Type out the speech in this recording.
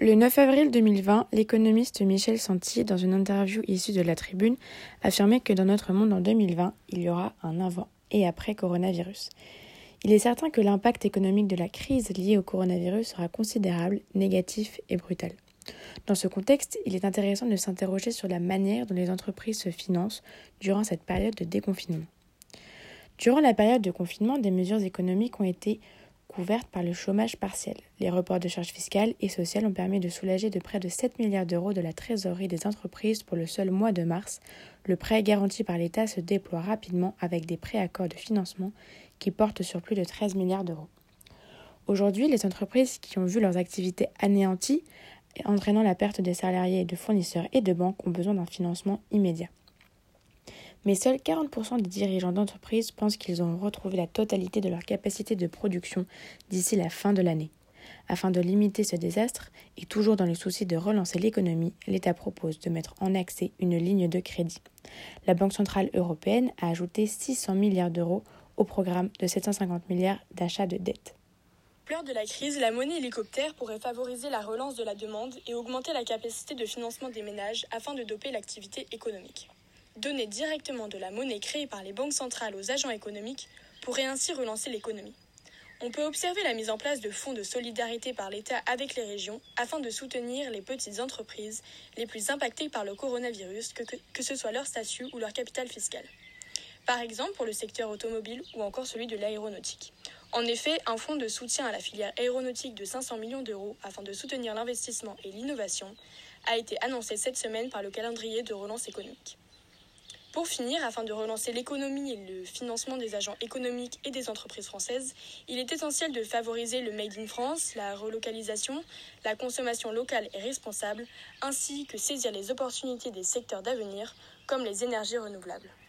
Le 9 avril 2020, l'économiste Michel Santi, dans une interview issue de La Tribune, affirmait que dans notre monde en 2020, il y aura un avant et après coronavirus. Il est certain que l'impact économique de la crise liée au coronavirus sera considérable, négatif et brutal. Dans ce contexte, il est intéressant de s'interroger sur la manière dont les entreprises se financent durant cette période de déconfinement. Durant la période de confinement, des mesures économiques ont été couvertes par le chômage partiel. Les reports de charges fiscales et sociales ont permis de soulager de près de 7 milliards d'euros de la trésorerie des entreprises pour le seul mois de mars. Le prêt garanti par l'État se déploie rapidement avec des préaccords de financement qui portent sur plus de 13 milliards d'euros. Aujourd'hui, les entreprises qui ont vu leurs activités anéanties, entraînant la perte des salariés, de fournisseurs et de banques, ont besoin d'un financement immédiat. Mais seuls 40% des dirigeants d'entreprises pensent qu'ils auront retrouvé la totalité de leur capacité de production d'ici la fin de l'année. Afin de limiter ce désastre, et toujours dans le souci de relancer l'économie, l'État propose de mettre en accès une ligne de crédit. La Banque centrale européenne a ajouté 600 milliards d'euros au programme de 750 milliards d'achats de dettes. Lors de la crise, la monnaie hélicoptère pourrait favoriser la relance de la demande et augmenter la capacité de financement des ménages afin de doper l'activité économique. Donner directement de la monnaie créée par les banques centrales aux agents économiques pourrait ainsi relancer l'économie. On peut observer la mise en place de fonds de solidarité par l'État avec les régions afin de soutenir les petites entreprises les plus impactées par le coronavirus, que ce soit leur statut ou leur capital fiscal. Par exemple pour le secteur automobile ou encore celui de l'aéronautique. En effet, un fonds de soutien à la filière aéronautique de 500 millions d'euros afin de soutenir l'investissement et l'innovation a été annoncé cette semaine par le calendrier de relance économique. Pour finir, afin de relancer l'économie et le financement des agents économiques et des entreprises françaises, il est essentiel de favoriser le Made in France, la relocalisation, la consommation locale et responsable, ainsi que saisir les opportunités des secteurs d'avenir, comme les énergies renouvelables.